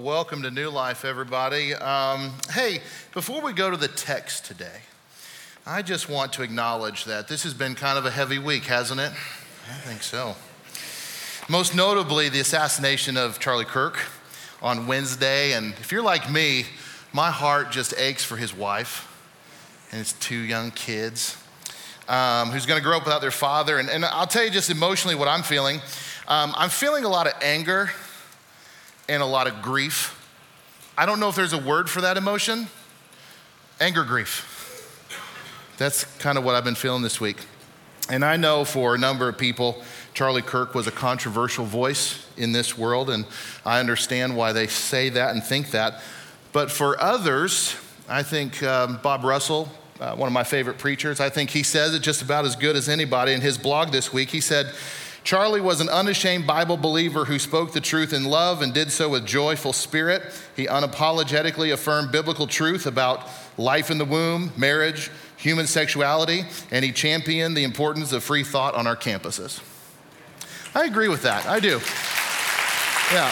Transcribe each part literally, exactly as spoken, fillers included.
Well, welcome to New Life, everybody. Um, hey, before we go to the text today, I just want to acknowledge that this has been kind of a heavy week, hasn't it? I think so. Most notably, the assassination of Charlie Kirk on Wednesday. And if you're like me, my heart just aches for his wife and his two young kids, um, who's going to grow up without their father. And, and I'll tell you just emotionally what I'm feeling. Um, I'm feeling a lot of anger and a lot of grief. I don't know if there's a word for that emotion. Anger, grief. That's kind of what I've been feeling this week. And I know for a number of people, Charlie Kirk was a controversial voice in this world, and I understand why they say that and think that. But for others, I think um, Bob Russell, uh, one of my favorite preachers, I think he says it just about as good as anybody. In his blog this week, he said, Charlie was an unashamed Bible believer who spoke the truth in love and did so with joyful spirit. He unapologetically affirmed biblical truth about life in the womb, marriage, human sexuality, and he championed the importance of free thought on our campuses. I agree with that, I do. Yeah.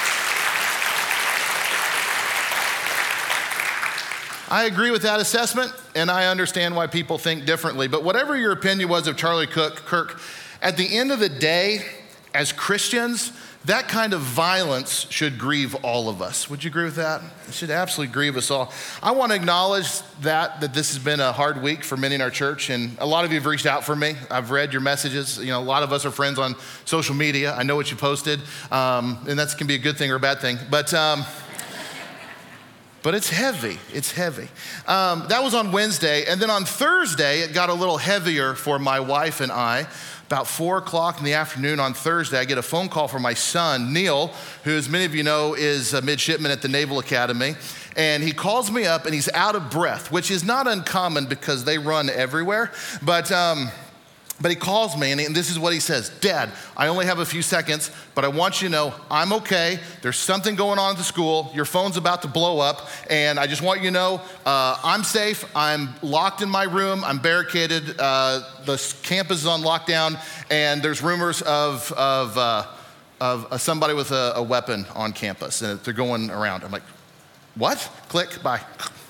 I agree with that assessment, and I understand why people think differently. But whatever your opinion was of Charlie Kirk, at the end of the day, as Christians, that kind of violence should grieve all of us. Would you agree with that? It should absolutely grieve us all. I want to acknowledge that, that this has been a hard week for many in our church, and a lot of you have reached out for me. I've read your messages. You know, a lot of us are friends on social media. I know what you posted, um, and that can be a good thing or a bad thing. But um, but it's heavy. It's heavy. Um, that was on Wednesday, and then on Thursday, it got a little heavier for my wife and I. About four o'clock in the afternoon on Thursday, I get a phone call from my son, Neil, who, as many of you know, is a midshipman at the Naval Academy. And he calls me up and he's out of breath, which is not uncommon because they run everywhere. But um, but he calls me and, he, and this is what he says. Dad, I only have a few seconds, but I want you to know I'm okay. There's something going on at the school. Your phone's about to blow up. And I just want you to know uh, I'm safe. I'm locked in my room. I'm barricaded. Uh, the campus is on lockdown. And there's rumors of, of, uh, of uh, somebody with a, a weapon on campus. And they're going around. I'm like, what? Click, bye.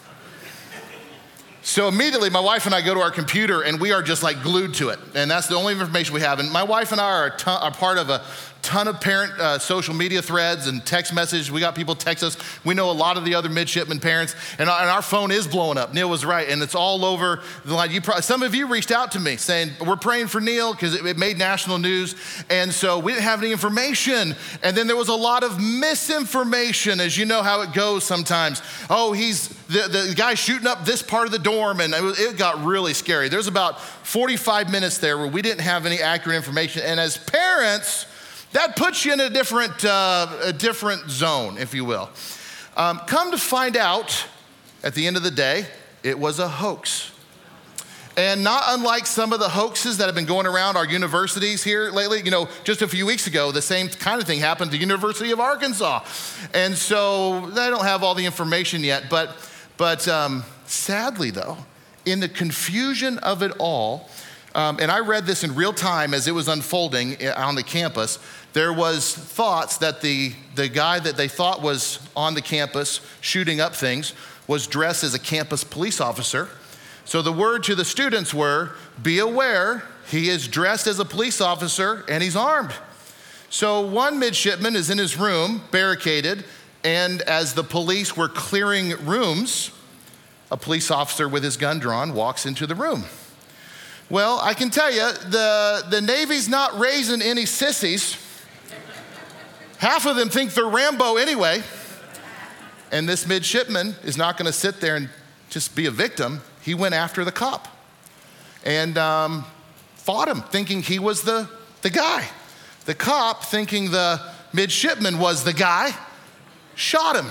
So immediately, my wife and I go to our computer, and we are just like glued to it. And that's the only information we have. And my wife and I are, a ton, are part of a ton of parent uh, social media threads and text messages. We got people text us. We know a lot of the other midshipman parents, and our, and our phone is blowing up. Neil was right, and it's all over the line. You probably, some of you reached out to me saying, we're praying for Neil because it, it made national news. And so we didn't have any information. And then there was a lot of misinformation, as you know how it goes sometimes. Oh, he's the, the guy shooting up this part of the dorm, and it, was, it got really scary. There's about forty-five minutes there where we didn't have any accurate information. And as parents, that puts you in a different, uh, a different zone, if you will. Um, come to find out, at the end of the day, it was a hoax. And not unlike some of the hoaxes that have been going around our universities here lately, you know, just a few weeks ago, the same kind of thing happened at the University of Arkansas. And so they don't have all the information yet, but, but um, sadly though, in the confusion of it all, um, and I read this in real time as it was unfolding on the campus, there was thoughts that the, the guy that they thought was on the campus shooting up things was dressed as a campus police officer. So the word to the students were, be aware, he is dressed as a police officer and he's armed. So one midshipman is in his room, barricaded, and as the police were clearing rooms, a police officer with his gun drawn walks into the room. Well, I can tell you, the, the Navy's not raising any sissies. Half of them think they're Rambo anyway. And this midshipman is not gonna sit there and just be a victim. He went after the cop and um, fought him, thinking he was the, the guy. The cop, thinking the midshipman was the guy, shot him.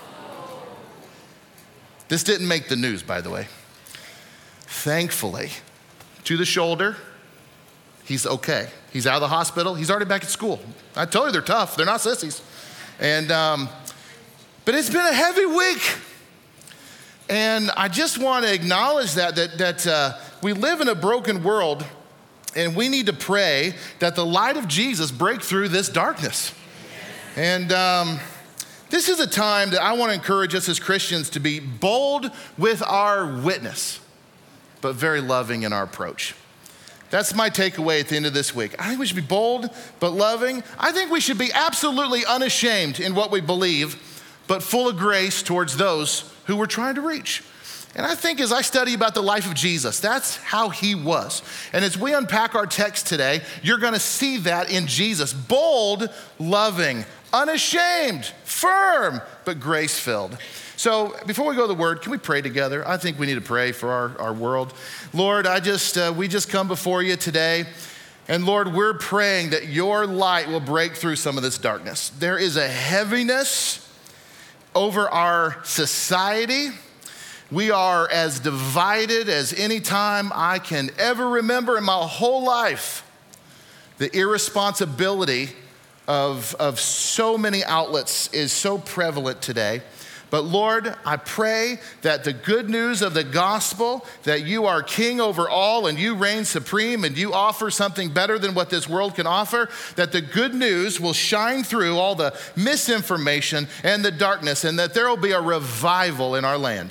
This didn't make the news, by the way. Thankfully, to the shoulder, he's okay. He's out of the hospital. He's already back at school. I told you they're tough. They're not sissies. And, um, but it's been a heavy week. And I just want to acknowledge that, that, that uh, we live in a broken world, and we need to pray that the light of Jesus break through this darkness. And um, This is a time that I want to encourage us as Christians to be bold with our witness, but very loving in our approach. That's my takeaway at the end of this week. I think we should be bold, but loving. I think we should be absolutely unashamed in what we believe, but full of grace towards those who we're trying to reach. And I think as I study about the life of Jesus, that's how he was. And as we unpack our text today, you're gonna see that in Jesus. Bold, loving, unashamed, firm, but grace-filled. So before we go to the word, can we pray together? I think we need to pray for our, our world. Lord, I just uh, we just come before you today. And Lord, we're praying that your light will break through some of this darkness. There is a heaviness over our society. We are as divided as any time I can ever remember in my whole life. The irresponsibility of, of so many outlets is so prevalent today. But Lord, I pray that the good news of the gospel, that you are king over all and you reign supreme and you offer something better than what this world can offer, that the good news will shine through all the misinformation and the darkness, and that there will be a revival in our land.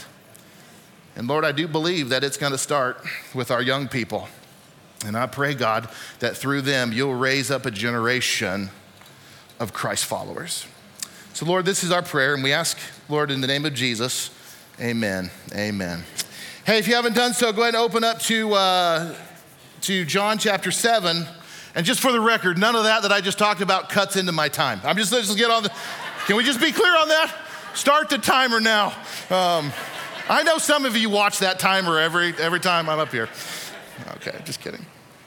And Lord, I do believe that it's gonna start with our young people. And I pray, God, that through them you'll raise up a generation of Christ followers. So Lord, this is our prayer, and we ask, Lord, in the name of Jesus, amen, amen. Hey, if you haven't done so, go ahead and open up to, uh, to John chapter seven. And just for the record, none of that that I just talked about cuts into my time. I'm just, let's just get on the, can we just be clear on that? Start the timer now. Um, I know some of you watch that timer every, every time I'm up here. Okay, just kidding.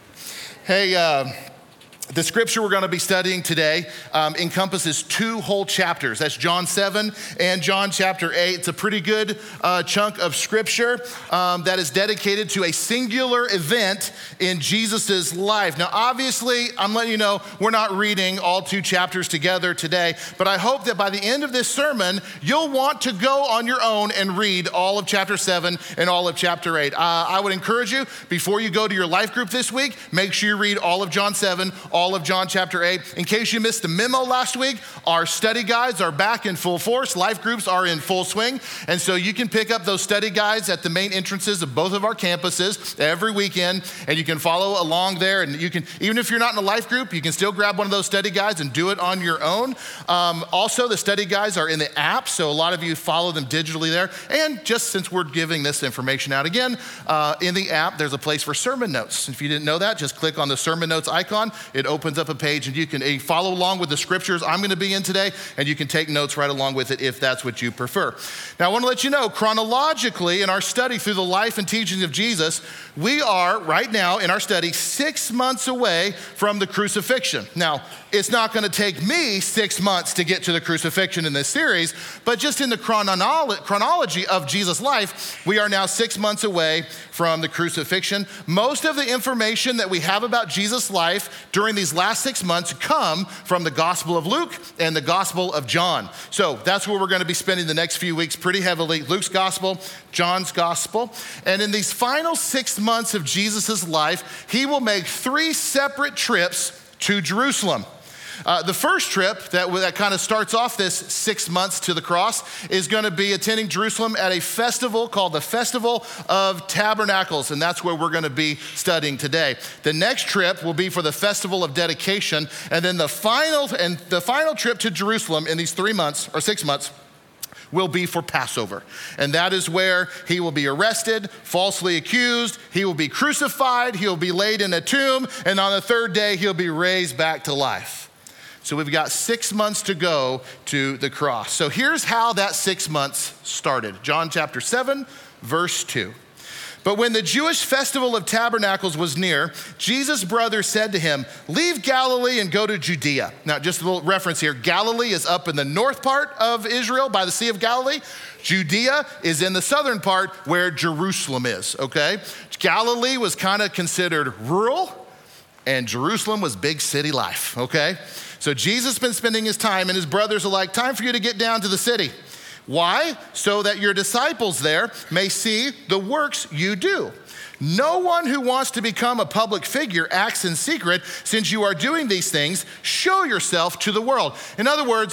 Hey, uh, the scripture we're going to be studying today um, encompasses two whole chapters. That's John seven and John chapter eight. It's a pretty good uh, chunk of scripture um, that is dedicated to a singular event in Jesus's life. Now, obviously, I'm letting you know we're not reading all two chapters together today, but I hope that by the end of this sermon, you'll want to go on your own and read all of chapter seven and all of chapter eight. Uh, I would encourage you, before you go to your life group this week, make sure you read all of John seven, all of John chapter eight. In case you missed the memo last week, our study guides are back in full force. Life groups are in full swing. And so you can pick up those study guides at the main entrances of both of our campuses every weekend, and you can follow along there. And you can, even if you're not in a life group, you can still grab one of those study guides and do it on your own. Um, also, the study guides are in the app, so a lot of you follow them digitally there. And just since we're giving this information out again, uh, in the app, there's a place for sermon notes. If you didn't know that, just click on the sermon notes icon. It opens up a page, and you can uh, follow along with the scriptures I'm going to be in today, and you can take notes right along with it if that's what you prefer. Now, I want to let you know, chronologically, in our study through the life and teachings of Jesus, we are right now in our study six months away from the crucifixion. Now, it's not going to take me six months to get to the crucifixion in this series, but just in the chronolo- chronology of Jesus' life, we are now six months away from the crucifixion. Most of the information that we have about Jesus' life during these last six months come from the Gospel of Luke and the Gospel of John. So that's where we're going to be spending the next few weeks pretty heavily. Luke's Gospel, John's Gospel. And in these final six months of Jesus' life, he will make three separate trips to Jerusalem. Uh, the first trip that, that kind of starts off this six months to the cross is going to be attending Jerusalem at a festival called the Festival of Tabernacles, and that's where we're going to be studying today. The next trip will be for the Festival of Dedication, and then the final and the final trip to Jerusalem in these three months or six months will be for Passover. And that is where he will be arrested, falsely accused, he will be crucified, he'll be laid in a tomb, and on the third day, he'll be raised back to life. So we've got six months to go to the cross. So here's how that six months started. John chapter seven, verse two. But when the Jewish festival of tabernacles was near, Jesus' brother said to him, "Leave Galilee and go to Judea." Now, just a little reference here. Galilee is up in the north part of Israel by the Sea of Galilee. Judea is in the southern part where Jerusalem is, okay? Galilee was kind of considered rural, and Jerusalem was big city life, okay? So Jesus has been spending his time, and his brothers are like, "Time for you to get down to the city." Why? So that your disciples there may see the works you do. No one who wants to become a public figure acts in secret. Since you are doing these things, show yourself to the world. In other words,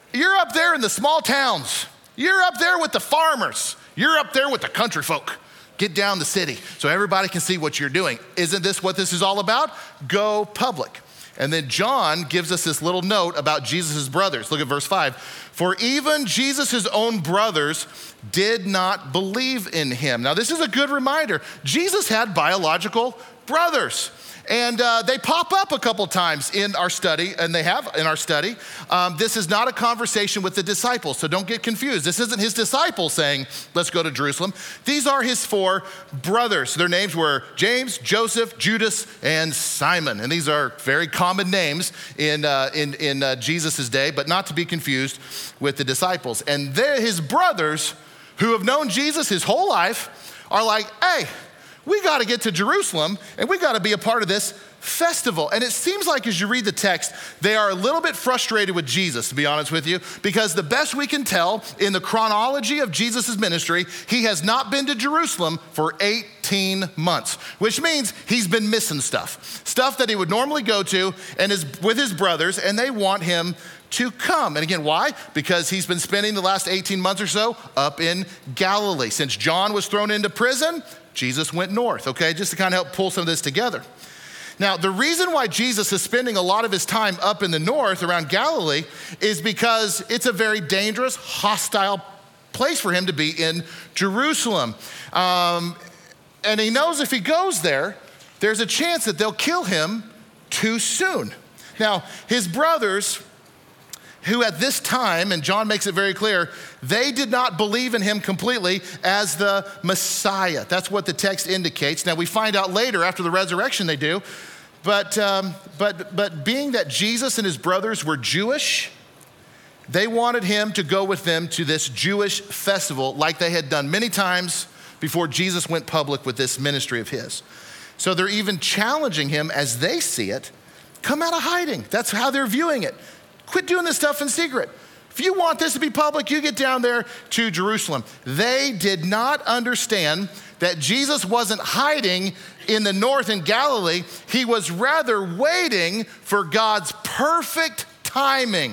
You're up there in the small towns. You're up there with the farmers. You're up there with the country folk. Get down the city so everybody can see what you're doing. Isn't this what this is all about? Go public. And then John gives us this little note about Jesus' brothers. Look at verse five. For even Jesus' own brothers did not believe in him. Now, this is a good reminder. Jesus had biological brothers. And uh, they pop up a couple times in our study, and they have in our study. Um, this is not a conversation with the disciples, so don't get confused. This isn't his disciples saying, let's go to Jerusalem. These are his four brothers. Their names were James, Joseph, Judas, and Simon. And these are very common names in, uh, in, in uh, Jesus' day, but not to be confused with the disciples. And they're his brothers who have known Jesus his whole life are like, hey, we got to get to Jerusalem and we got to be a part of this festival. And it seems like as you read the text, they are a little bit frustrated with Jesus, to be honest with you, because the best we can tell in the chronology of Jesus' ministry, he has not been to Jerusalem for eighteen months, which means he's been missing stuff, stuff that he would normally go to and is with his brothers, and they want him to come. And again, why? Because he's been spending the last eighteen months or so up in Galilee. Since John was thrown into prison, Jesus went north, okay, just to kind of help pull some of this together. Now, the reason why Jesus is spending a lot of his time up in the north around Galilee is because it's a very dangerous, hostile place for him to be in Jerusalem. Um, and he knows if he goes there, there's a chance that they'll kill him too soon. Now, his brothers, who at this time, and John makes it very clear, they did not believe in him completely as the Messiah. That's what the text indicates. Now we find out later after the resurrection they do, but, um, but, but being that Jesus and his brothers were Jewish, they wanted him to go with them to this Jewish festival like they had done many times before Jesus went public with this ministry of his. So they're even challenging him as they see it, come out of hiding. That's how they're viewing it. Quit doing this stuff in secret. If you want this to be public, you get down there to Jerusalem. They did not understand that Jesus wasn't hiding in the north in Galilee. He was rather waiting for God's perfect timing.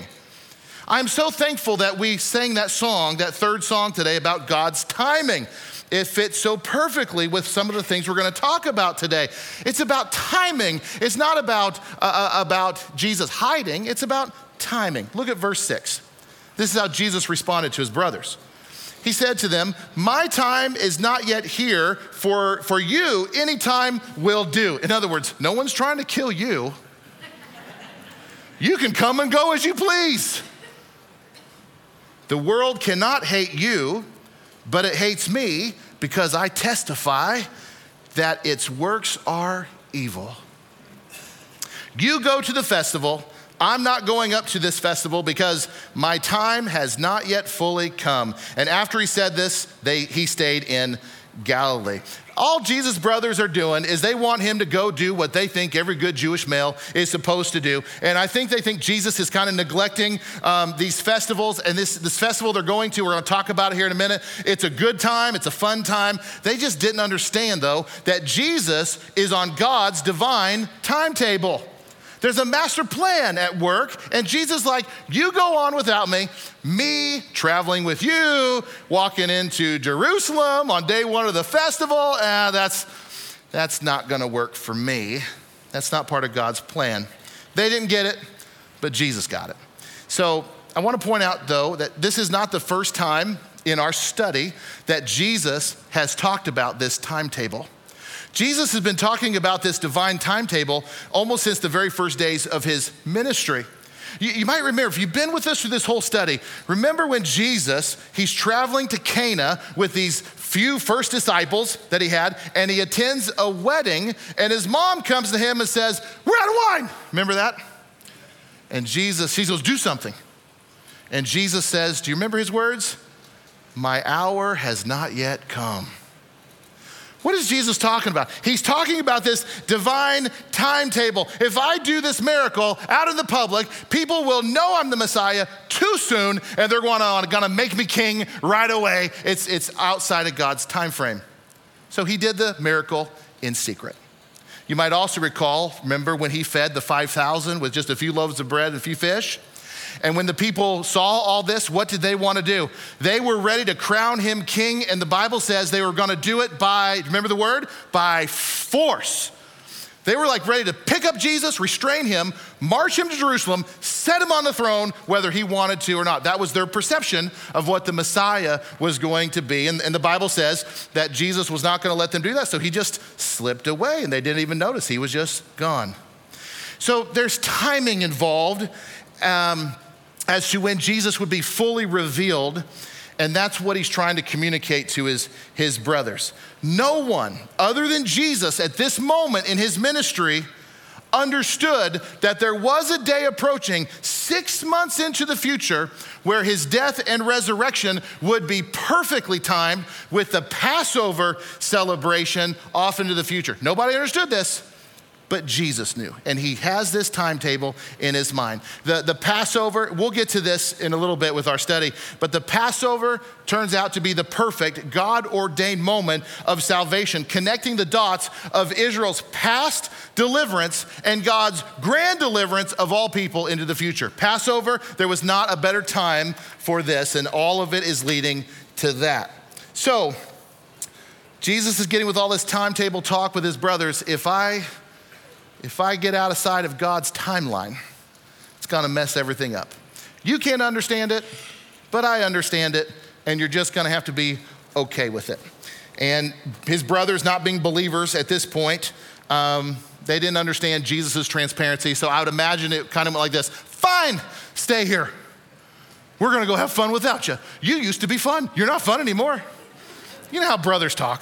I'm so thankful that we sang that song, that third song today about God's timing. It fits so perfectly with some of the things we're going to talk about today. It's about timing. It's not about, uh, about Jesus hiding. It's about timing. Look at verse six. This is how Jesus responded to his brothers. He said to them, my time is not yet here. For, for you, any time will do. In other words, no one's trying to kill you. You can come and go as you please. The world cannot hate you, but it hates me because I testify that its works are evil. You go to the festival. I'm not going up to this festival because my time has not yet fully come. And after he said this, they, he stayed in Galilee. All Jesus' brothers are doing is they want him to go do what they think every good Jewish male is supposed to do. And I think they think Jesus is kind of neglecting um, these festivals. And this, this festival they're going to, we're going to talk about it here in a minute. It's a good time. It's a fun time. They just didn't understand, though, that Jesus is on God's divine timetable. There's a master plan at work, and Jesus is like, you go on without me. Me traveling with you, walking into Jerusalem on day one of the festival, eh, that's, that's not gonna work for me. That's not part of God's plan. They didn't get it, but Jesus got it. So I wanna point out, though, that this is not the first time in our study that Jesus has talked about this timetable. Jesus has been talking about this divine timetable almost since the very first days of his ministry. You, you might remember, if you've been with us through this whole study, remember when Jesus, he's traveling to Cana with these few first disciples that he had, and he attends a wedding, and his mom comes to him and says, we're out of wine. Remember that? And Jesus, he goes, do something. And Jesus says, do you remember his words? My hour has not yet come. What is Jesus talking about? He's talking about this divine timetable. If I do this miracle out in the public, people will know I'm the Messiah too soon, and they're gonna, gonna make me king right away. It's, it's outside of God's time frame. So he did the miracle in secret. You might also recall, remember when he fed the five thousand with just a few loaves of bread and a few fish? And when the people saw all this, what did they want to do? They were ready to crown him king, and the Bible says they were going to do it by, remember the word? By force. They were like ready to pick up Jesus, restrain him, march him to Jerusalem, set him on the throne, whether he wanted to or not. That was their perception of what the Messiah was going to be. And, and the Bible says that Jesus was not going to let them do that. So he just slipped away and they didn't even notice. He was just gone. So there's timing involved um, as to when Jesus would be fully revealed. And that's what he's trying to communicate to his, his brothers. No one other than Jesus at this moment in his ministry understood that there was a day approaching six months into the future where his death and resurrection would be perfectly timed with the Passover celebration off into the future. Nobody understood this. But Jesus knew, and he has this timetable in his mind. The, the Passover, we'll get to this in a little bit with our study, but the Passover turns out to be the perfect God-ordained moment of salvation, connecting the dots of Israel's past deliverance and God's grand deliverance of all people into the future. Passover, there was not a better time for this, and all of it is leading to that. So, Jesus is getting with all this timetable talk with his brothers. If I... If I get out of sight of God's timeline, it's gonna mess everything up. You can't understand it, but I understand it, and you're just gonna have to be okay with it. And his brothers, not being believers at this point, um, they didn't understand Jesus' transparency, so I would imagine it kind of went like this: fine, stay here. We're gonna go have fun without you. You used to be fun, you're not fun anymore. You know how brothers talk.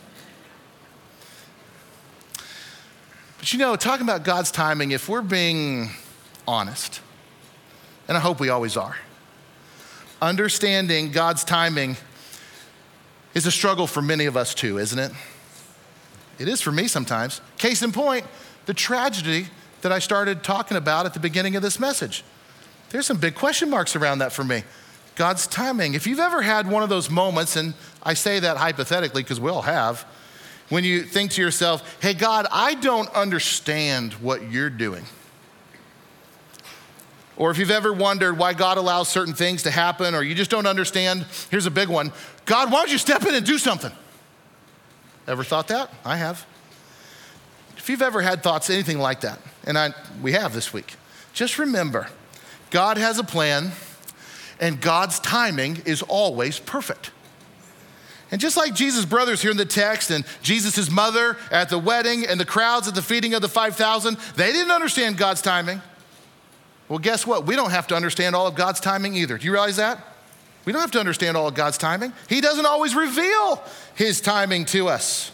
But you know, talking about God's timing, if we're being honest, and I hope we always are, understanding God's timing is a struggle for many of us too, isn't it? It is for me sometimes. Case in point, the tragedy that I started talking about at the beginning of this message. There's some big question marks around that for me. God's timing. If you've ever had one of those moments, and I say that hypothetically because we all have, when you think to yourself, hey, God, I don't understand what you're doing. Or if you've ever wondered why God allows certain things to happen, or you just don't understand, here's a big one. God, why don't you step in and do something? Ever thought that? I have. If you've ever had thoughts, anything like that, and I, we have this week, just remember, God has a plan, and God's timing is always perfect. And just like Jesus' brothers here in the text, and Jesus' mother at the wedding, and the crowds at the feeding of the five thousand, they didn't understand God's timing. Well, guess what? We don't have to understand all of God's timing either. Do you realize that? We don't have to understand all of God's timing. He doesn't always reveal his timing to us.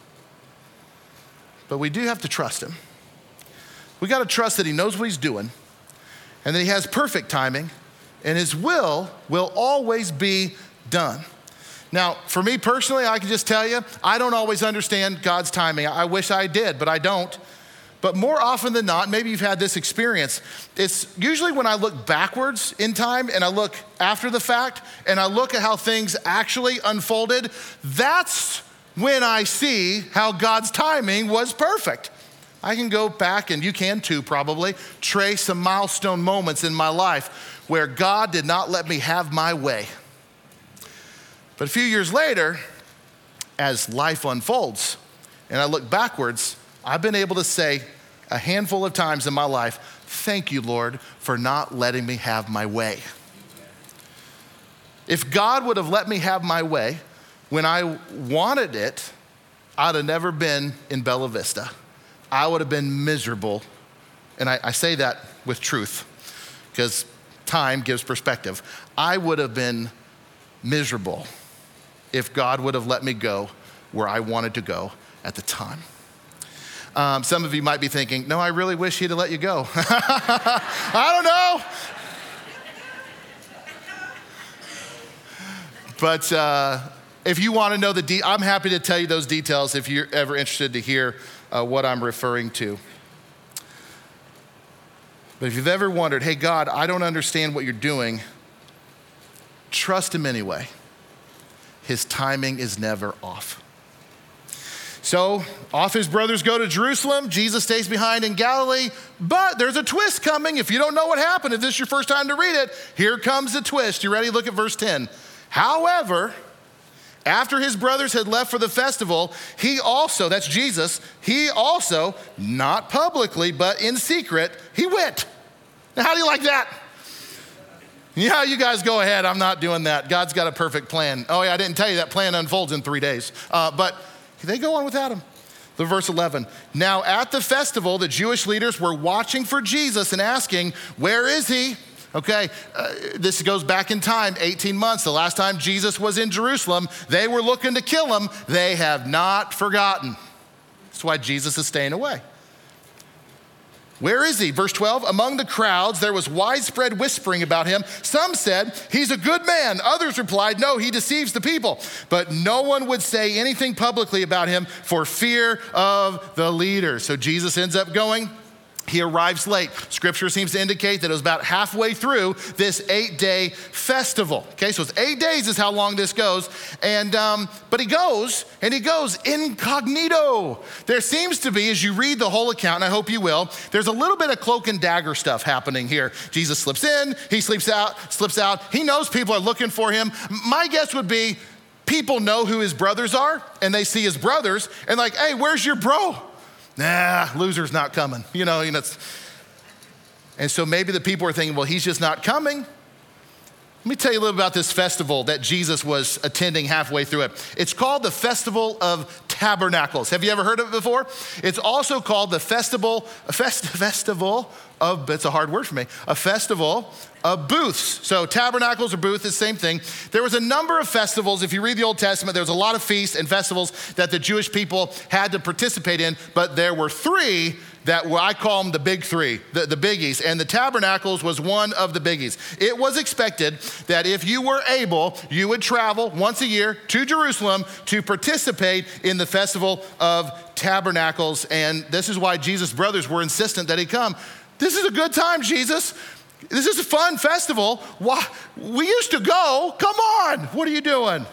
But we do have to trust him. We got to trust that he knows what he's doing, and that he has perfect timing, and his will will always be done. Now, for me personally, I can just tell you, I don't always understand God's timing. I wish I did, but I don't. But more often than not, maybe you've had this experience, it's usually when I look backwards in time and I look after the fact and I look at how things actually unfolded, that's when I see how God's timing was perfect. I can go back, and you can too probably, trace some milestone moments in my life where God did not let me have my way. But a few years later, as life unfolds and I look backwards, I've been able to say a handful of times in my life, thank you, Lord, for not letting me have my way. If God would have let me have my way when I wanted it, I'd have never been in Bella Vista. I would have been miserable. And I, I say that with truth because time gives perspective. I would have been miserable if God would have let me go where I wanted to go at the time. Um, some of you might be thinking, no, I really wish he'd have let you go. I don't know. But uh, if you want to know the, de- I'm happy to tell you those details if you're ever interested to hear uh, what I'm referring to. But if you've ever wondered, hey, God, I don't understand what you're doing, trust him anyway. His timing is never off. So off his brothers go to Jerusalem. Jesus stays behind in Galilee, but there's a twist coming. If you don't know what happened, if this is your first time to read it, here comes the twist. You ready? Look at verse ten. However, after his brothers had left for the festival, he also, that's Jesus, he also, not publicly, but in secret, he went. Now, how do you like that? Yeah, you guys go ahead. I'm not doing that. God's got a perfect plan. Oh, yeah, I didn't tell you that plan unfolds in three days. Uh, but they go on without him. The verse eleven. Now at the festival, the Jewish leaders were watching for Jesus and asking, where is he? Okay, uh, this goes back in time, eighteen months. The last time Jesus was in Jerusalem, they were looking to kill him. They have not forgotten. That's why Jesus is staying away. Where is he? Verse twelve, among the crowds, there was widespread whispering about him. Some said, he's a good man. Others replied, no, he deceives the people. But no one would say anything publicly about him for fear of the leaders. So Jesus ends up going. He arrives late. Scripture seems to indicate that it was about halfway through this eight-day festival. Okay, so it's eight days is how long this goes. And um, but he goes, and he goes incognito. There seems to be, as you read the whole account, and I hope you will, there's a little bit of cloak and dagger stuff happening here. Jesus slips in, he slips out, slips out. He knows people are looking for him. My guess would be people know who his brothers are, and they see his brothers, and like, hey, where's your bro? Nah, loser's not coming. You know, you know. It's, and so maybe the people are thinking, well, he's just not coming. Let me tell you a little about this festival that Jesus was attending halfway through it. It's called the Festival of Tabernacles. Have you ever heard of it before? It's also called the Festival, a fest, Festival of, it's a hard word for me, a Festival of Booths. So tabernacles or booths, the same thing. There was a number of festivals. If you read the Old Testament, there was a lot of feasts and festivals that the Jewish people had to participate in, but there were three that were, I call them the big three, the, the biggies, and the tabernacles was one of the biggies. It was expected that if you were able, you would travel once a year to Jerusalem to participate in the Festival of Tabernacles, and this is why Jesus' brothers were insistent that he come. This is a good time, Jesus. This is a fun festival. Why? We used to go. Come on. What are you doing?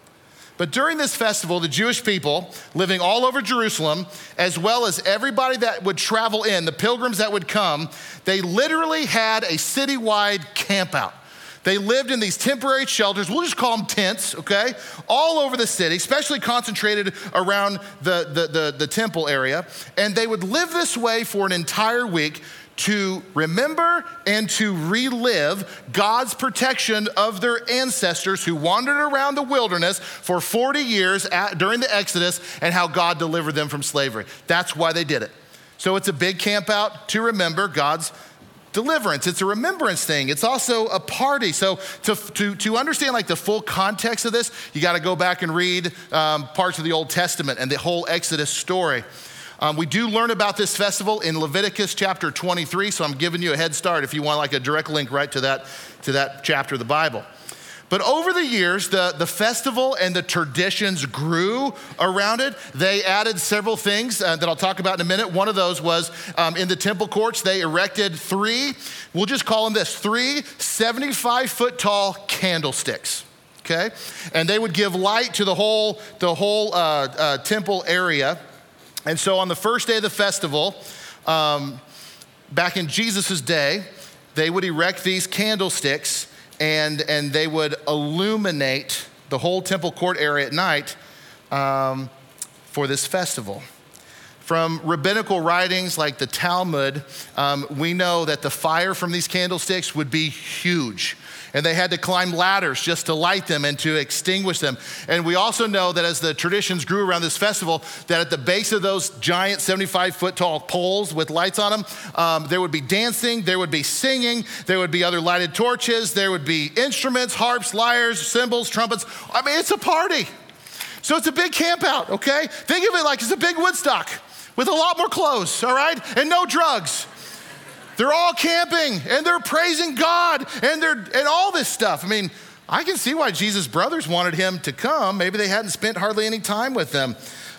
But during this festival, the Jewish people living all over Jerusalem, as well as everybody that would travel in, the pilgrims that would come, they literally had a citywide campout. They lived in these temporary shelters, we'll just call them tents, okay? All over the city, especially concentrated around the, the, the, the temple area. And they would live this way for an entire week to remember and to relive God's protection of their ancestors who wandered around the wilderness for forty years at, during the Exodus, and how God delivered them from slavery. That's why they did it. So it's a big camp out to remember God's deliverance. It's a remembrance thing. It's also a party. So to, to, to understand like the full context of this, you got to go back and read um, parts of the Old Testament and the whole Exodus story. Um, we do learn about this festival in Leviticus chapter twenty-three, so I'm giving you a head start if you want like a direct link right to that, to that chapter of the Bible. But over the years, the, the festival and the traditions grew around it. They added several things uh, that I'll talk about in a minute. One of those was um, in the temple courts, they erected three, we'll just call them this, three seventy-five foot tall candlesticks. Okay, and they would give light to the whole, the whole uh, uh, temple area. And so on the first day of the festival, um, back in Jesus' day, they would erect these candlesticks and, and they would illuminate the whole temple court area at night um, for this festival. From rabbinical writings like the Talmud, um, we know that the fire from these candlesticks would be huge. And they had to climb ladders just to light them and to extinguish them. And we also know that as the traditions grew around this festival, that at the base of those giant seventy-five foot tall poles with lights on them, um, there would be dancing, there would be singing, there would be other lighted torches, there would be instruments, harps, lyres, cymbals, trumpets. I mean, it's a party. So it's a big camp out, okay? Think of it like it's a big Woodstock with a lot more clothes, all right? And no drugs. They're all camping and they're praising God and they're and all this stuff. I mean, I can see why Jesus' brothers wanted him to come. Maybe they hadn't spent hardly any time with them.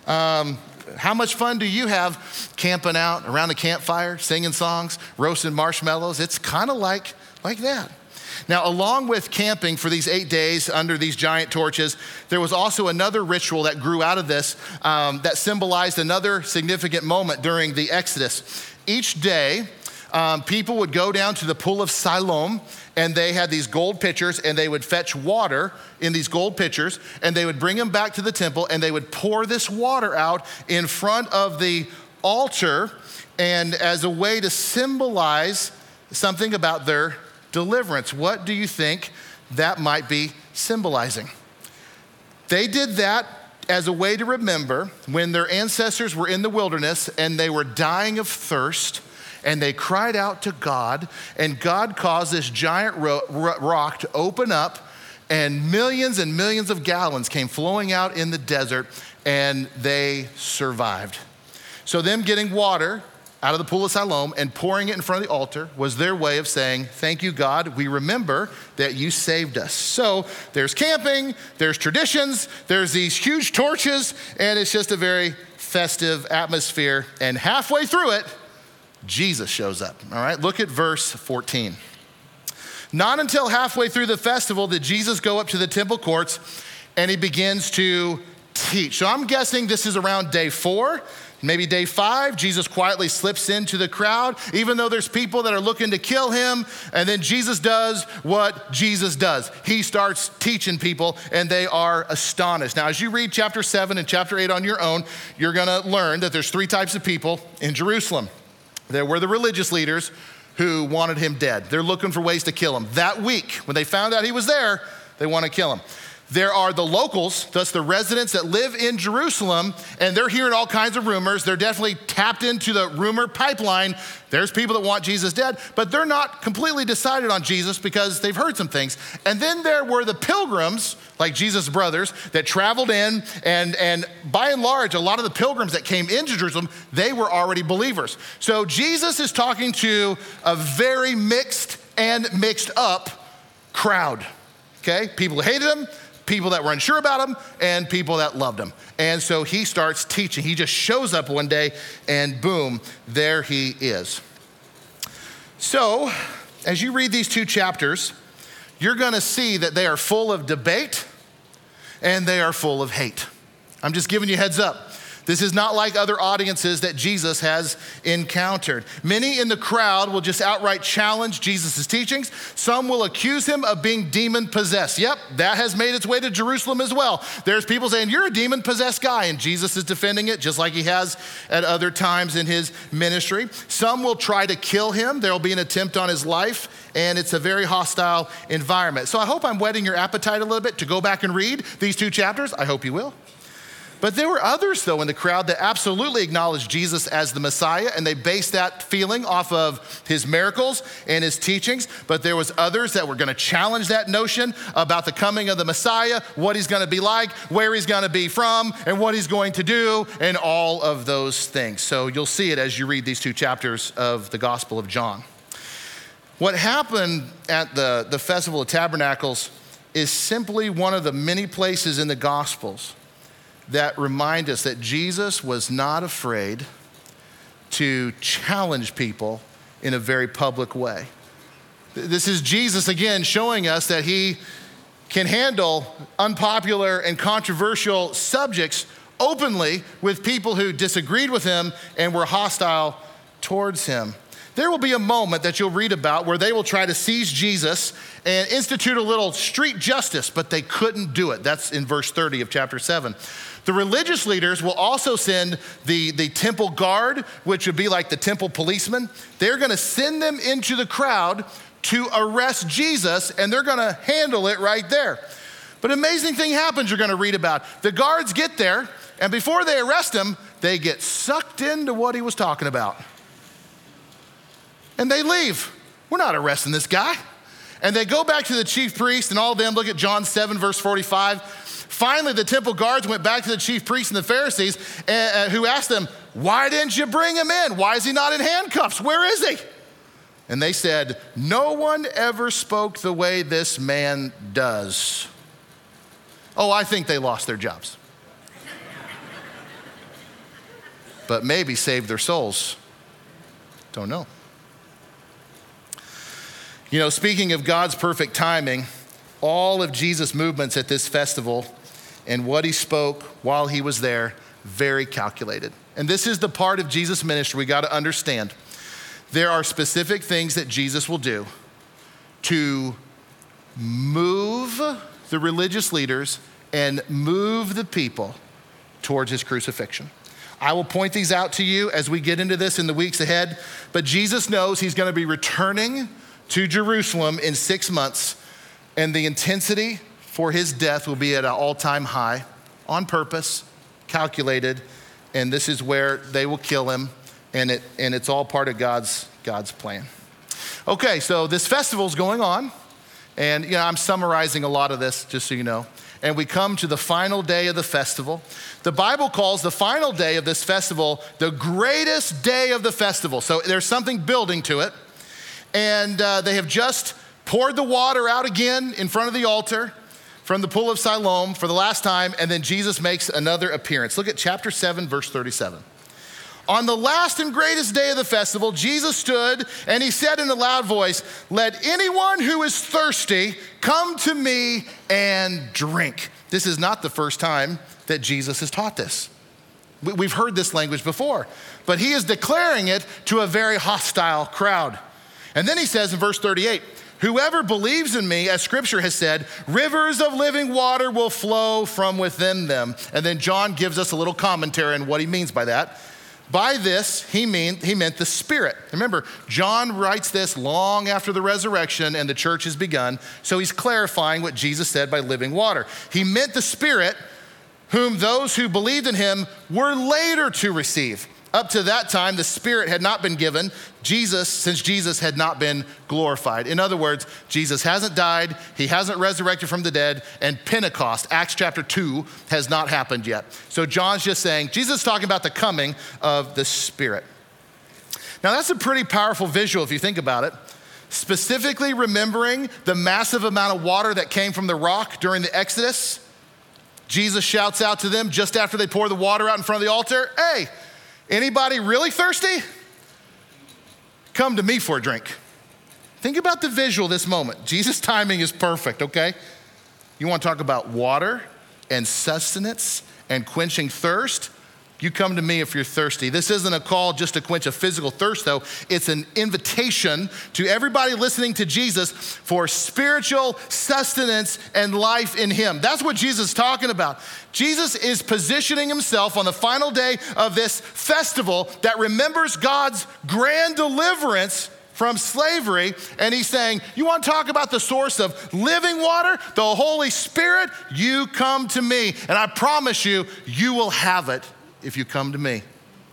Um, how much fun do you have camping out around the campfire, singing songs, roasting marshmallows? It's kind of like, like that. Now, along with camping for these eight days under these giant torches, there was also another ritual that grew out of this um, that symbolized another significant moment during the Exodus. Each day, um, people would go down to the pool of Siloam, and they had these gold pitchers, and they would fetch water in these gold pitchers, and they would bring them back to the temple, and they would pour this water out in front of the altar, and as a way to symbolize something about their deliverance. What do you think that might be symbolizing? They did that as a way to remember when their ancestors were in the wilderness and they were dying of thirst, and they cried out to God, and God caused this giant ro- rock to open up, and millions and millions of gallons came flowing out in the desert, and they survived. So them getting water out of the pool of Siloam and pouring it in front of the altar was their way of saying, thank you, God. We remember that you saved us. So there's camping, there's traditions, there's these huge torches, and it's just a very festive atmosphere. And halfway through it, Jesus shows up. All right, look at verse fourteen. Not until halfway through the festival did Jesus go up to the temple courts, and he begins to teach. So I'm guessing this is around day four. Maybe day five, Jesus quietly slips into the crowd, even though there's people that are looking to kill him. And then Jesus does what Jesus does. He starts teaching people, and they are astonished. Now, as you read chapter seven and chapter eight on your own, you're gonna learn that there's three types of people in Jerusalem. There were the religious leaders who wanted him dead. They're looking for ways to kill him. That week, when they found out he was there, they want to kill him. There are the locals, thus the residents that live in Jerusalem, and they're hearing all kinds of rumors. They're definitely tapped into the rumor pipeline. There's people that want Jesus dead, but they're not completely decided on Jesus because they've heard some things. And then there were the pilgrims, like Jesus' brothers, that traveled in, and, and by and large, a lot of the pilgrims that came into Jerusalem, they were already believers. So Jesus is talking to a very mixed and mixed up crowd, okay? People who hated him, people that were unsure about him, and people that loved him. And so he starts teaching. He just shows up one day, and boom, there he is. So as you read these two chapters, you're gonna see that they are full of debate and they are full of hate. I'm just giving you a heads up. This is not like other audiences that Jesus has encountered. Many in the crowd will just outright challenge Jesus' teachings. Some will accuse him of being demon-possessed. Yep, that has made its way to Jerusalem as well. There's people saying, you're a demon-possessed guy, and Jesus is defending it just like he has at other times in his ministry. Some will try to kill him. There will be an attempt on his life, and it's a very hostile environment. So I hope I'm whetting your appetite a little bit to go back and read these two chapters. I hope you will. But there were others, though, in the crowd that absolutely acknowledged Jesus as the Messiah, and they based that feeling off of his miracles and his teachings. But there was others that were gonna challenge that notion about the coming of the Messiah, what he's gonna be like, where he's gonna be from, and what he's going to do, and all of those things. So you'll see it as you read these two chapters of the Gospel of John. What happened at the, the Festival of Tabernacles is simply one of the many places in the Gospels that remind us that Jesus was not afraid to challenge people in a very public way. This is Jesus, again, showing us that he can handle unpopular and controversial subjects openly with people who disagreed with him and were hostile towards him. There will be a moment that you'll read about where they will try to seize Jesus and institute a little street justice, but they couldn't do it. That's in verse thirty of chapter seven. The religious leaders will also send the, the temple guard, which would be like the temple policeman. They're gonna send them into the crowd to arrest Jesus, and they're gonna handle it right there. But an amazing thing happens you're gonna read about. The guards get there, and before they arrest him, they get sucked into what he was talking about. And they leave. We're not arresting this guy. And they go back to the chief priest, and all of them look at John seven, verse forty-five. Finally, the temple guards went back to the chief priests and the Pharisees, uh, who asked them, why didn't you bring him in? Why is he not in handcuffs? Where is he? And they said, no one ever spoke the way this man does. Oh, I think they lost their jobs. But maybe saved their souls. Don't know. You know, speaking of God's perfect timing, all of Jesus' movements at this festival and what he spoke while he was there, very calculated. And this is the part of Jesus' ministry we got to understand. There are specific things that Jesus will do to move the religious leaders and move the people towards his crucifixion. I will point these out to you as we get into this in the weeks ahead, but Jesus knows he's going to be returning to Jerusalem in six months, and the intensity for his death will be at an all-time high, on purpose, calculated, and this is where they will kill him, and it and it's all part of God's God's plan. Okay, so this festival's going on, and you know, I'm summarizing a lot of this, just so you know. And we come to the final day of the festival. The Bible calls the final day of this festival the greatest day of the festival. So there's something building to it. And uh, they have just poured the water out again in front of the altar from the pool of Siloam for the last time, and then Jesus makes another appearance. Look at chapter seven, verse thirty-seven. On the last and greatest day of the festival, Jesus stood and he said in a loud voice, "Let anyone who is thirsty come to me and drink." This is not the first time that Jesus has taught this. We've heard this language before, but he is declaring it to a very hostile crowd. And then he says in verse thirty-eight, "Whoever believes in me, as scripture has said, rivers of living water will flow from within them." And then John gives us a little commentary on what he means by that. By this, he, mean, he meant the Spirit. Remember, John writes this long after the resurrection and the church has begun, so he's clarifying what Jesus said by living water. He meant the Spirit, whom those who believed in him were later to receive. Up to that time, the Spirit had not been given, Jesus, since Jesus had not been glorified. In other words, Jesus hasn't died, he hasn't resurrected from the dead, and Pentecost, Acts chapter two, has not happened yet. So John's just saying, Jesus is talking about the coming of the Spirit. Now that's a pretty powerful visual if you think about it. Specifically remembering the massive amount of water that came from the rock during the Exodus, Jesus shouts out to them just after they pour the water out in front of the altar, "Hey, anybody really thirsty? Come to me for a drink." Think about the visual this moment. Jesus' timing is perfect, okay? You want to talk about water and sustenance and quenching thirst? You come to me if you're thirsty. This isn't a call just to quench a physical thirst, though. It's an invitation to everybody listening to Jesus for spiritual sustenance and life in him. That's what Jesus is talking about. Jesus is positioning himself on the final day of this festival that remembers God's grand deliverance from slavery, and he's saying, you want to talk about the source of living water, the Holy Spirit? You come to me, and I promise you, you will have it if you come to me.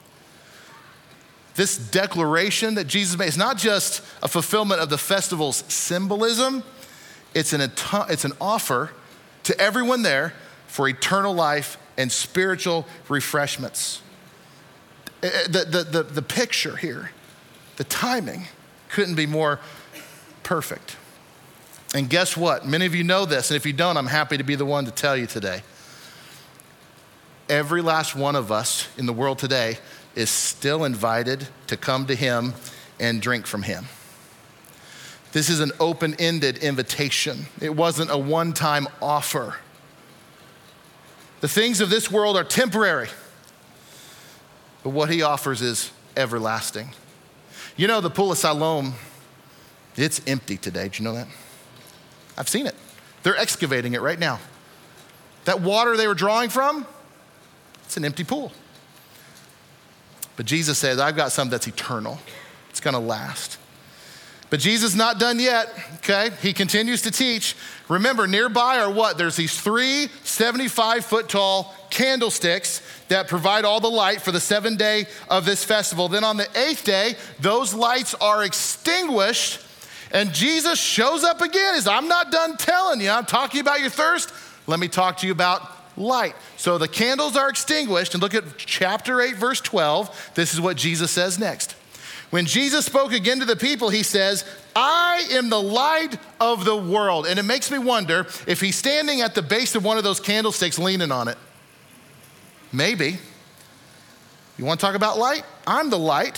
This declaration that Jesus made is not just a fulfillment of the festival's symbolism, it's an, it's an offer to everyone there for eternal life and spiritual refreshments. The, the, the, the picture here, the timing, couldn't be more perfect. And guess what? Many of you know this, and if you don't, I'm happy to be the one to tell you today. Every last one of us in the world today is still invited to come to him and drink from him. This is an open-ended invitation. It wasn't a one-time offer. The things of this world are temporary, but what he offers is everlasting. You know, the pool of Siloam, it's empty today. Did you know that? I've seen it. They're excavating it right now. That water they were drawing from, it's an empty pool. But Jesus says, I've got something that's eternal. It's gonna last. But Jesus is not done yet, okay? He continues to teach. Remember, nearby are what? There's these three seventy-five foot tall candlesticks that provide all the light for the seventh day of this festival. Then on the eighth day, those lights are extinguished, and Jesus shows up again. He says, I'm not done telling you. I'm talking about your thirst. Let me talk to you about light. So the candles are extinguished, and look at chapter eight, verse twelve. This is what Jesus says next. When Jesus spoke again to the people, he says, I am the light of the world. And it makes me wonder if he's standing at the base of one of those candlesticks leaning on it. Maybe. You want to talk about light? I'm the light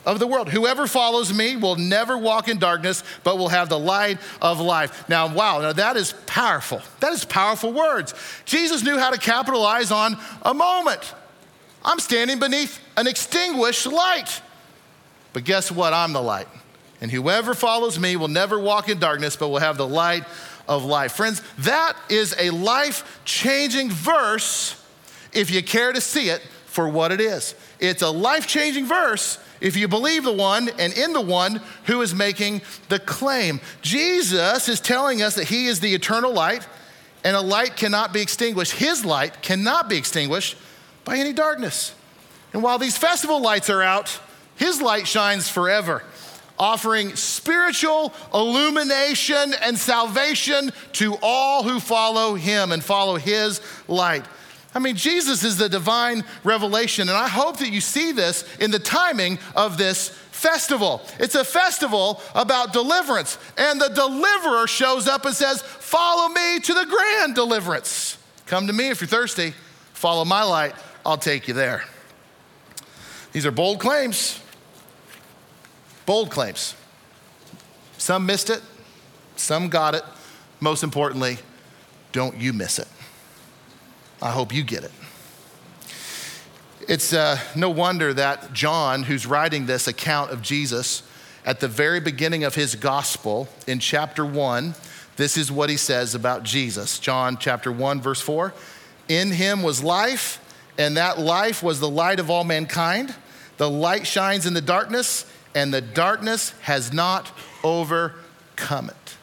of the world. Whoever follows me will never walk in darkness, but will have the light of life. Now, wow, now that is powerful. That is powerful words. Jesus knew how to capitalize on a moment. I'm standing beneath an extinguished light. But guess what? I'm the light. And whoever follows me will never walk in darkness, but will have the light of life. Friends, that is a life-changing verse if you care to see it for what it is. It's a life-changing verse if you believe the one and in the one who is making the claim. Jesus is telling us that he is the eternal light, and a light cannot be extinguished. His light cannot be extinguished by any darkness. And while these festival lights are out, his light shines forever, offering spiritual illumination and salvation to all who follow him and follow his light. I mean, Jesus is the divine revelation, and I hope that you see this in the timing of this festival. It's a festival about deliverance, and the deliverer shows up and says, follow me to the grand deliverance. Come to me if you're thirsty, follow my light, I'll take you there. These are bold claims. Bold claims. Some missed it, some got it. Most importantly, don't you miss it. I hope you get it. It's uh, no wonder that John, who's writing this account of Jesus, at the very beginning of his gospel, in chapter one, this is what he says about Jesus. John chapter one, verse four, in him was life, and that life was the light of all mankind. The light shines in the darkness, and the darkness has not overcome it.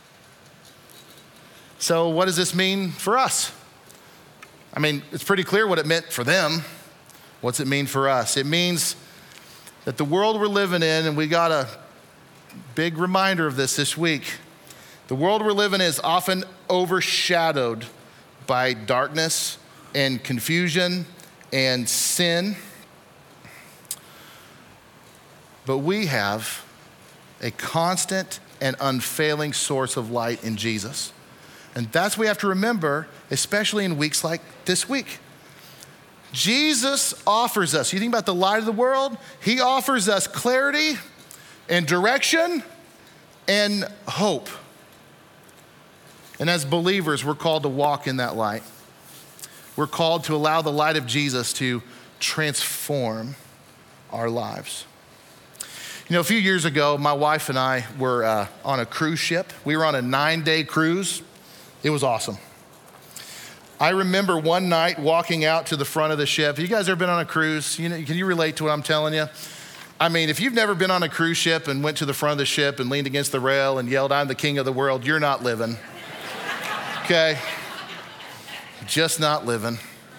So what does this mean for us? I mean, it's pretty clear what it meant for them. What's it mean for us? It means that the world we're living in, and we got a big reminder of this this week, the world we're living in is often overshadowed by darkness and confusion and sin. But we have a constant and unfailing source of light in Jesus. And that's what we have to remember, especially in weeks like this week. Jesus offers us, you think about the light of the world, he offers us clarity and direction and hope. And as believers, we're called to walk in that light. We're called to allow the light of Jesus to transform our lives. You know, a few years ago, my wife and I were uh, on a cruise ship. We were on a nine-day cruise. It was awesome. I remember one night walking out to the front of the ship. You guys ever been on a cruise? You know, can you relate to what I'm telling you? I mean, if you've never been on a cruise ship and went to the front of the ship and leaned against the rail and yelled, I'm the king of the world, you're not living. Okay? Just not living.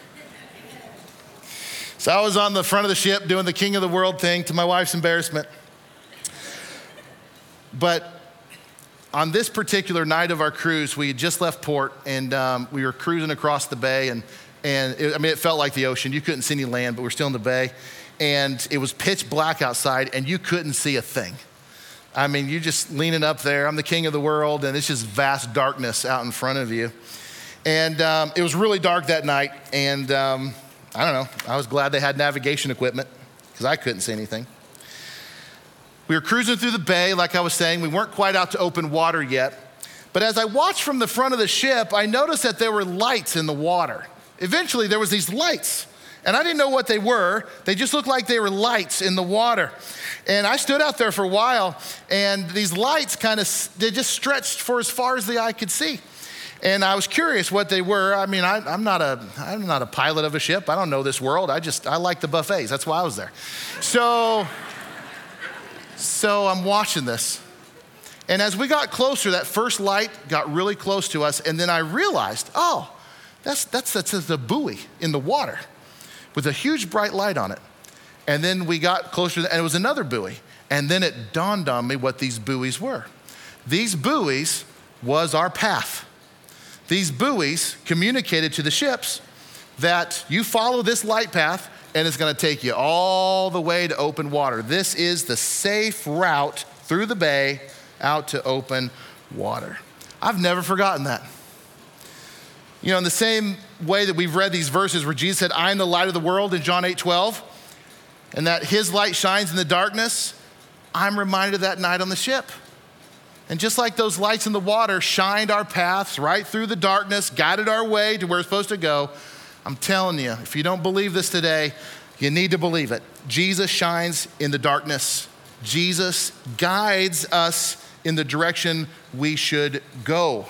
So I was on the front of the ship doing the king of the world thing to my wife's embarrassment. But on this particular night of our cruise, we had just left port, and um, we were cruising across the bay, and, and it, I mean, it felt like the ocean. You couldn't see any land, but we're still in the bay, and it was pitch black outside, and you couldn't see a thing. I mean, you're just leaning up there. I'm the king of the world, and it's just vast darkness out in front of you. And um, it was really dark that night, and um, I don't know, I was glad they had navigation equipment, because I couldn't see anything. We were cruising through the bay, like I was saying. We weren't quite out to open water yet. But as I watched from the front of the ship, I noticed that there were lights in the water. Eventually, there was these lights. And I didn't know what they were. They just looked like they were lights in the water. And I stood out there for a while, and these lights kind of, they just stretched for as far as the eye could see. And I was curious what they were. I mean, I, I'm not a, I'm not a pilot of a ship. I don't know this world. I just, I like the buffets. That's why I was there. So... So I'm watching this. And as we got closer, that first light got really close to us. And then I realized, oh, that's, that's, that's the buoy in the water with a huge bright light on it. And then we got closer, and it was another buoy. And then it dawned on me what these buoys were. These buoys was our path. These buoys communicated to the ships that you follow this light path, and it's gonna take you all the way to open water. This is the safe route through the bay out to open water. I've never forgotten that. You know, in the same way that we've read these verses where Jesus said, I am the light of the world in John eight twelve, and that his light shines in the darkness, I'm reminded of that night on the ship. And just like those lights in the water shined our paths right through the darkness, guided our way to where we're supposed to go, I'm telling you, if you don't believe this today, you need to believe it. Jesus shines in the darkness. Jesus guides us in the direction we should go.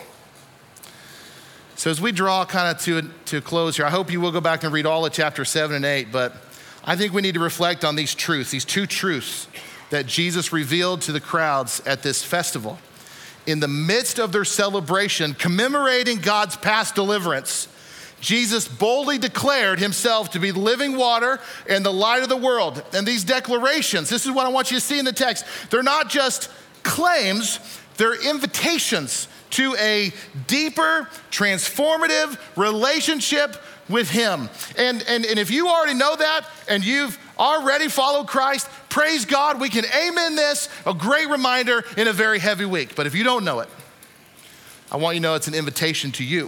So as we draw kind of to, to a close here, I hope you will go back and read all of chapter seven and eight, but I think we need to reflect on these truths, these two truths that Jesus revealed to the crowds at this festival. In the midst of their celebration, commemorating God's past deliverance, Jesus boldly declared himself to be living water and the light of the world. And these declarations, this is what I want you to see in the text, they're not just claims, they're invitations to a deeper, transformative relationship with him. And, and, and if you already know that and you've already followed Christ, praise God, we can amen this, a great reminder in a very heavy week. But if you don't know it, I want you to know it's an invitation to you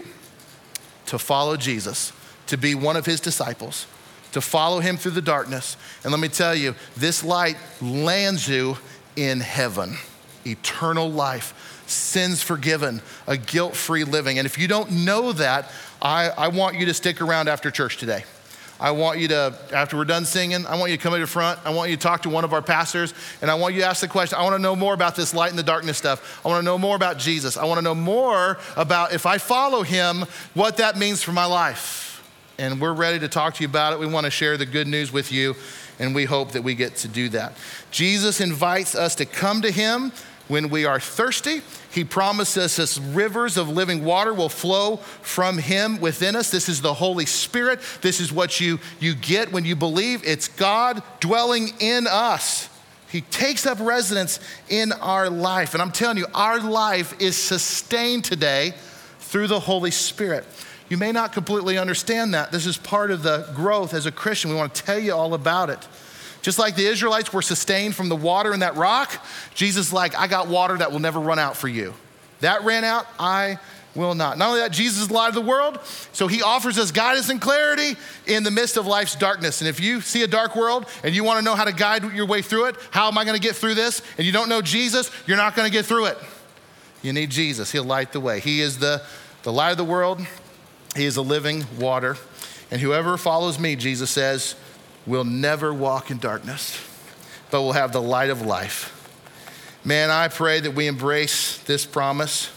to follow Jesus, to be one of his disciples, to follow him through the darkness. And let me tell you, this light lands you in heaven, eternal life, sins forgiven, a guilt-free living. And if you don't know that, I, I want you to stick around after church today. I want you to, after we're done singing, I want you to come to the front. I want you to talk to one of our pastors, and I want you to ask the question, I want to know more about this light in the darkness stuff. I want to know more about Jesus. I want to know more about, if I follow him, what that means for my life. And we're ready to talk to you about it. We want to share the good news with you, and we hope that we get to do that. Jesus invites us to come to him when we are thirsty. He promises us rivers of living water will flow from him within us. This is the Holy Spirit. This is what you, you get when you believe. It's God dwelling in us. He takes up residence in our life. And I'm telling you, our life is sustained today through the Holy Spirit. You may not completely understand that. This is part of the growth as a Christian. We want to tell you all about it. Just like the Israelites were sustained from the water in that rock, Jesus is like, I got water that will never run out for you. That ran out, I will not. Not only that, Jesus is the light of the world, so he offers us guidance and clarity in the midst of life's darkness. And if you see a dark world and you want to know how to guide your way through it, how am I going to get through this? And you don't know Jesus, you're not going to get through it. You need Jesus. He'll light the way. He is the, the light of the world. He is the living water. And whoever follows me, Jesus says, will never walk in darkness, but will have the light of life. Man, I pray that we embrace this promise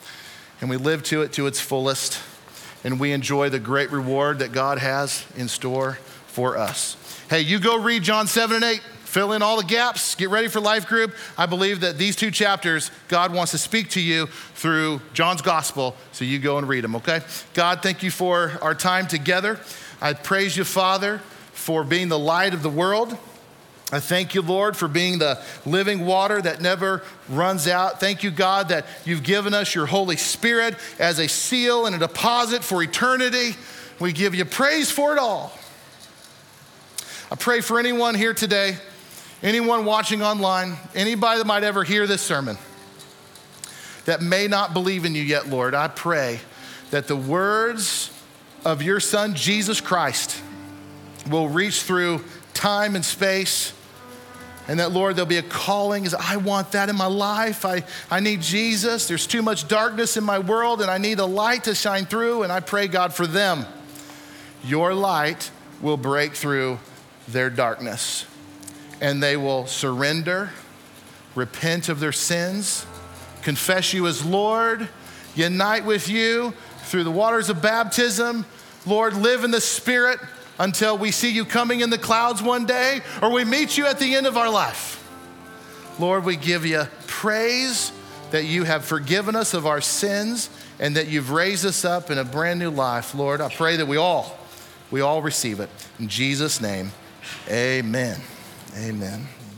and we live to it to its fullest, and we enjoy the great reward that God has in store for us. Hey, you go read John seven and eight, fill in all the gaps, get ready for life group. I believe that these two chapters, God wants to speak to you through John's gospel, so you go and read them, okay? God, thank you for our time together. I praise you, Father, for being the light of the world. I thank you, Lord, for being the living water that never runs out. Thank you, God, that you've given us your Holy Spirit as a seal and a deposit for eternity. We give you praise for it all. I pray for anyone here today, anyone watching online, anybody that might ever hear this sermon that may not believe in you yet, Lord. I pray that the words of your Son, Jesus Christ, will reach through time and space, and that, Lord, there'll be a calling as I want that in my life. I, I need Jesus. There's too much darkness in my world, and I need a light to shine through, and I pray, God, for them. Your light will break through their darkness, and they will surrender, repent of their sins, confess you as Lord, unite with you through the waters of baptism. Lord, live in the Spirit until we see you coming in the clouds one day, or we meet you at the end of our life. Lord, we give you praise that you have forgiven us of our sins and that you've raised us up in a brand new life. Lord, I pray that we all, we all receive it. In Jesus' name, amen. Amen.